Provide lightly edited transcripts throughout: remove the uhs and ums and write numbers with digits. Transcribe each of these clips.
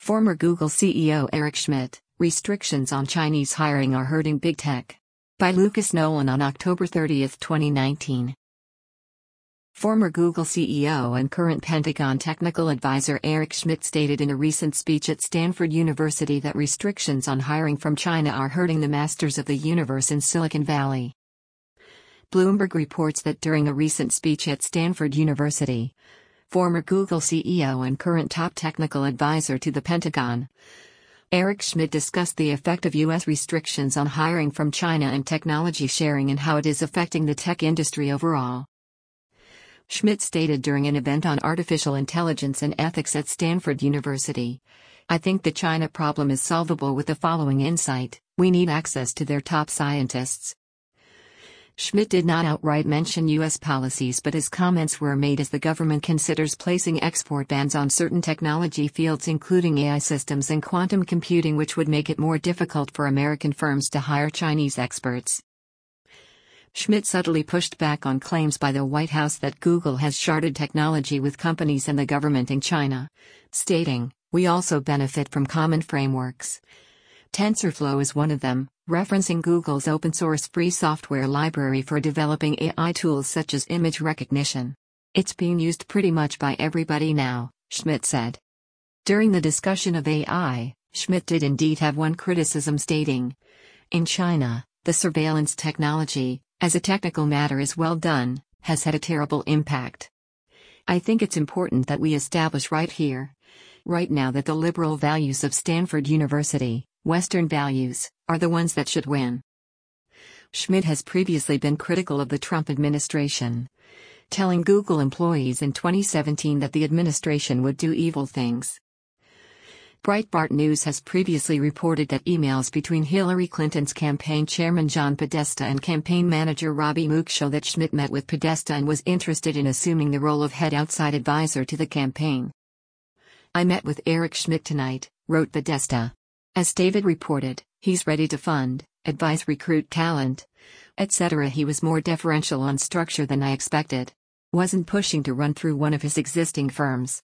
Former Google CEO Eric Schmidt, restrictions on Chinese hiring are hurting big tech. By Lucas Nolan on October 30, 2019. Former Google CEO and current Pentagon technical advisor Eric Schmidt stated in a recent speech at Stanford University that restrictions on hiring from China are hurting the masters of the universe in Silicon Valley. Bloomberg reports that during a recent speech at Stanford University, former Google CEO and current top technical advisor to the Pentagon, Eric Schmidt discussed the effect of U.S. restrictions on hiring from China and technology sharing and how it is affecting the tech industry overall. Schmidt stated during an event on artificial intelligence and ethics at Stanford University, "I think the China problem is solvable with the following insight: we need access to their top scientists." Schmidt did not outright mention U.S. policies, but his comments were made as the government considers placing export bans on certain technology fields including AI systems and quantum computing, which would make it more difficult for American firms to hire Chinese experts. Schmidt subtly pushed back on claims by the White House that Google has sharded technology with companies and the government in China, stating, "We also benefit from common frameworks. TensorFlow is one of them," referencing Google's open-source free software library for developing AI tools such as image recognition. "It's being used pretty much by everybody now," Schmidt said. During the discussion of AI, Schmidt did indeed have one criticism, stating, "In China, the surveillance technology, as a technical matter is well done, has had a terrible impact. I think it's important that we establish right here, right now, that the liberal values of Stanford University, Western values, are the ones that should win." Schmidt has previously been critical of the Trump administration, telling Google employees in 2017 that the administration would do evil things. Breitbart News has previously reported that emails between Hillary Clinton's campaign chairman John Podesta and campaign manager Robbie Mook show that Schmidt met with Podesta and was interested in assuming the role of head outside advisor to the campaign. "I met with Eric Schmidt tonight," wrote Podesta. "As David reported, he's ready to fund, advise, recruit talent, etc. He was more deferential on structure than I expected. Wasn't pushing to run through one of his existing firms.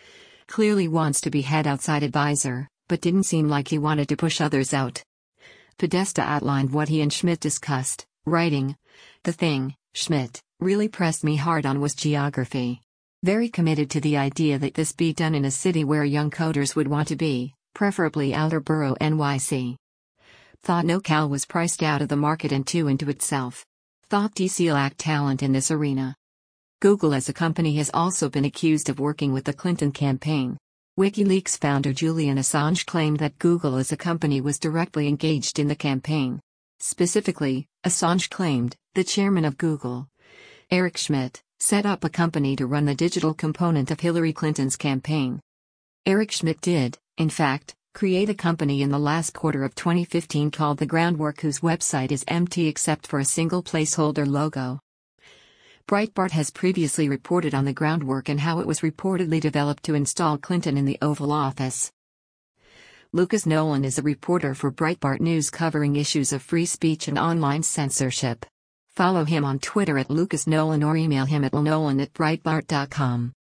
Clearly wants to be head outside advisor, but didn't seem like he wanted to push others out." Podesta outlined what he and Schmidt discussed, writing, "The thing Schmidt really pressed me hard on was geography. Very committed to the idea that this be done in a city where young coders would want to be, preferably outer borough NYC. Thought NoCal was priced out of the market and too into itself. Thought DC lacked talent in this arena." Google as a company has also been accused of working with the Clinton campaign. WikiLeaks founder Julian Assange claimed that Google as a company was directly engaged in the campaign. Specifically, Assange claimed the chairman of Google, Eric Schmidt, set up a company to run the digital component of Hillary Clinton's campaign. Eric Schmidt did, in fact, create a company in the last quarter of 2015 called The Groundwork, whose website is empty except for a single placeholder logo. Breitbart has previously reported on The Groundwork and how it was reportedly developed to install Clinton in the Oval Office. Lucas Nolan is a reporter for Breitbart News covering issues of free speech and online censorship. Follow him on Twitter at Lucas Nolan or email him at lnolan@breitbart.com.